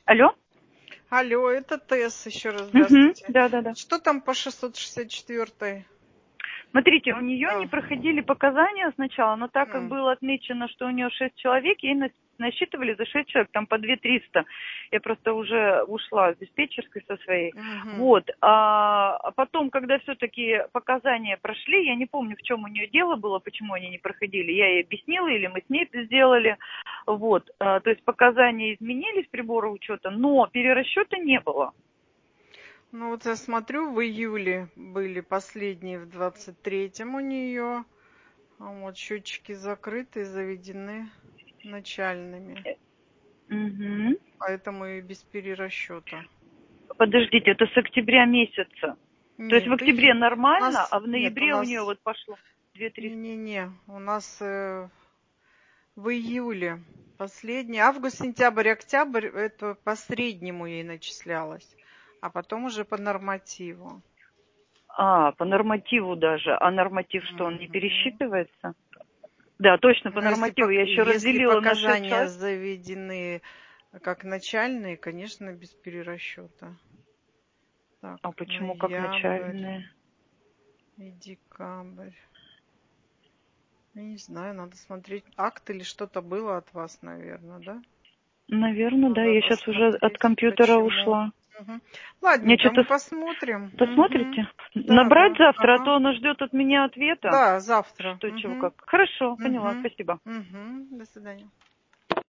Алло? Алло, это Тесс, еще раз здравствуйте. Да. Что там по 664-й? Смотрите, у нее не проходили показания сначала, но так как М. было отмечено, что у нее 6 человек, ей насчитывали за 6 человек, там по 2300. Я просто уже ушла с диспетчерской со своей. Вот. А потом, когда все-таки показания прошли, я не помню, в чем у нее дело было, почему они не проходили. Я ей объяснила, или мы с ней это сделали. Вот. То есть показания изменились, прибора учета, но перерасчета не было. Ну вот я смотрю, в июле были последние в 23-м у нее. Вот счетчики закрыты, заведены начальными. Поэтому и без перерасчета. Подождите, это с октября месяца. То есть в Нет, октябре нормально, а в Нет, у ноябре у нас... нее вот пошло 2300. Не-не-не, у нас в июле последний. Август, сентябрь, октябрь, это по среднему ей начислялось. А потом уже по нормативу. По нормативу даже. А норматив что, он не пересчитывается? Да, точно, по Но если, нормативу. Я еще если разделила на 6 показания человек. заведены как начальные, конечно, без перерасчета. Так, А почему как ноябрь начальные? и декабрь. Я не знаю, надо смотреть. Акт или что-то было от вас, наверное, да? Наверное, да. Надо Я сейчас уже от посмотреть, компьютера почему. ушла. Мне Ладненько, что-то... мы посмотрим. Посмотрите? Да, Набрать да. завтра, а Ага. то она ждет от меня ответа. Да, завтра. Что, чего, как. Хорошо, поняла, спасибо. До свидания.